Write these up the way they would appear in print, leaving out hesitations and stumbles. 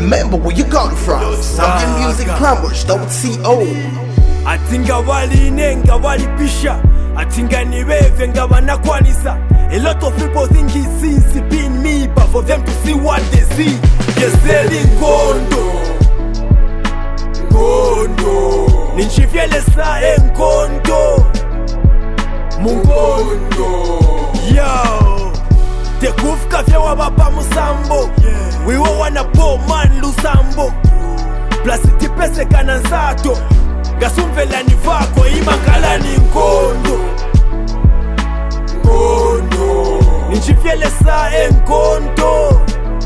Remember where you got it from. Zambian Music Plumbers.co. Atinga wali nenga wali pisha, atinga niweve nga wanakwanisa. A lot of people think it's easy being me, but for them to see what they see, you're selling kondo. Ninchifyele sa enkondo Mungondo. Yo, tekufika vya wabapa musambo. We wana po man lusambo. Plasiti pese kananzato. Gasumvela ni vako imakala ni nkondo. Ninchifyele sa enkondo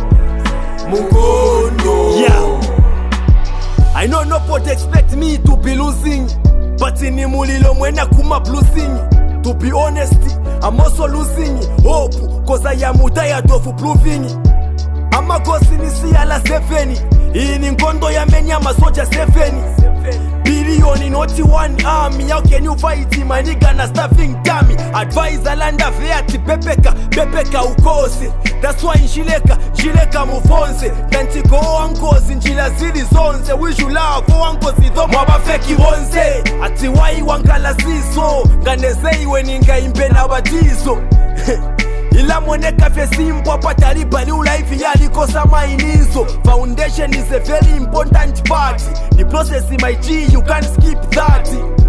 Mungondo. Yeah, I know nobody expect me to be losing, but in mulilo mwena kuma bluesing. To be honest, I'm also losing hope, cause I am tired of proving. I'm a ghost in the ala 7. In nkondo ya menya masoja 7 billion in not one army. How can you fight him? My nigga na staffing dummy. Advise alanda feati pepeka ukose. That's why njileka mufonse. Nantiko wankozi njila zili zonze. We should love wankozi thomo wabafeki wonze. Ati wai wankala ziso. Nganezei weninga imbena wadizo. Ila moneka fe simpo patari bali ulaifi ya likosa mainizo. Foundation is a very important part. The process in my G, you can't skip that.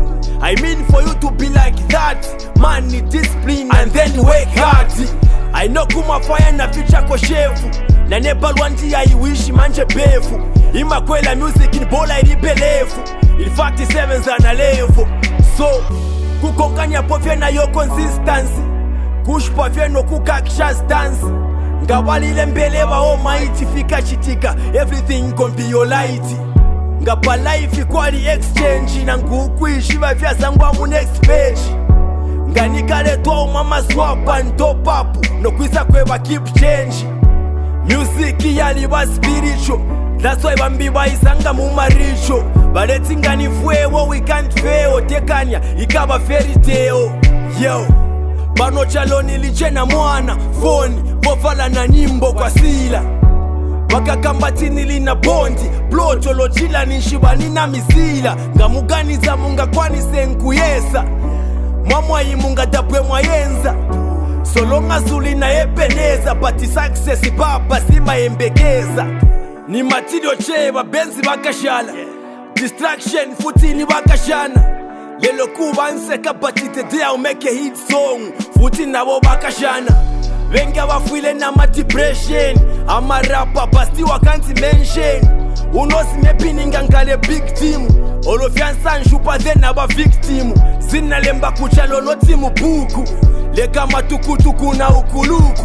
I mean for you to be like that, man need discipline and then work hard. I know kuma fire na future ko shefu. Na nebal wanti I wish manje befu. Ima kwela music in bola ilipelefu. In fact 7 zana levo. So kukonganya pofye na yo consistency. Kushpa vyeno kukakisha stance. Ngawalile mbele wa almighty fika chitika. Everything gon be your light. Ngapa life equally exchange. Na ngukuishiva vya zangwa mu next page. Nganikale toa mama swap and top up. No kwisa kwewa keep change. Music yaliwa spiritual. That's why bambiwa isanga mumaricho. Baleti ngani fuewo we can't fail. Tekanya ikaba fairy tale. Yo, bano chalo nilijena mwana phone bofala na nyimbo kwa sila. Wakakambati nilina bondi ploto lochila nishiba nina mizila. Ngamuganiza munga kwani senkuyesa. Mwamwa imunga dapwe mwayenza. Solonga zuli na epeneza. Pati success papa sima embegeza. Ni matidio cheba benzi bakashala. Distraction futini bakashana. Lelo kuba nseka batite dea umeke hit song. Futi nabo bakashana. Wenga wafwile na ma depression. Ama rapa basti wakanti mention. Unosi mepininga ngale big team. Olofiansan shupa then aba victim. Zina lemba kuchalo no timu buku. Leka matukutuku na ukuluku.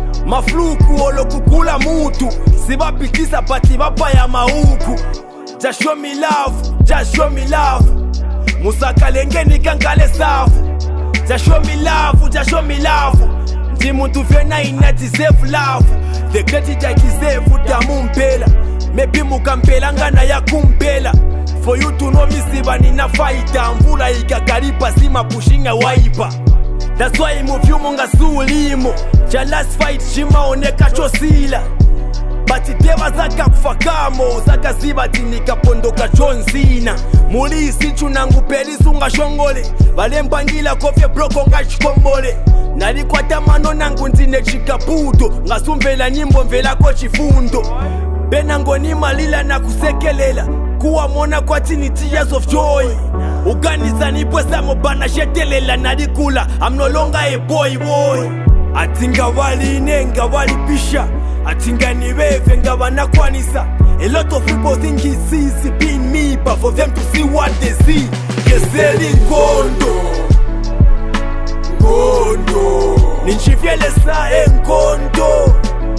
Mafluku olo kukula mutu. Siba pitisa pati bapa ya mauku. Just show me love, just show me love. Musaka lengeni kankale safu. Just show me love, just show me love. Ndimuntu fena ina deserve love. The credit I deserve utamu mpela. Maybe mukampela ngana ya kumpela. For you to know me siba nina fighter. Mvula ikakaripa sima pushinga waipa. That's why muvyu munga sulimo. Ja last fight shima oneka chosila. Bati deva zaka kufakamo. Zaka ziba tinika pondoka John Cena. Muli isichu nangu peli sunga shongole. Bale mpangila kofye broko nga chikombole. Nalikwata mano nangu ntine chikaputo. Ngasumvela nyimbo mvela ko chifundo. Benango ni malila na kusekelela. Kuwa mona kwa tini tears of joy. Uganiza nipwesa mobana shetelela nalikula. I'm no longer a boy. Atinga wali nenga wali pisha. Atinga niweve nga wanakwanisa. A lot of people think it's easy being me, but for them to see what they see, geseli kondo. Ninchifyele sa enkondo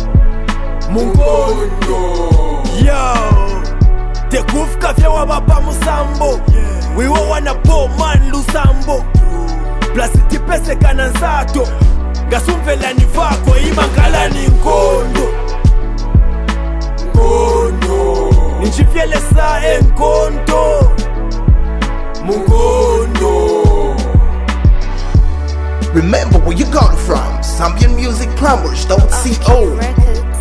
Mungondo. Yo, tekufika vya wabapa musambo. We wana po man lusambo. Plasiti pese kananzato. Gasumvela ni vako imakala ni nkondo. Ninchifyele sa enkondo Mungondo. Remember where you got it from. Zambian Music Plumbers.co.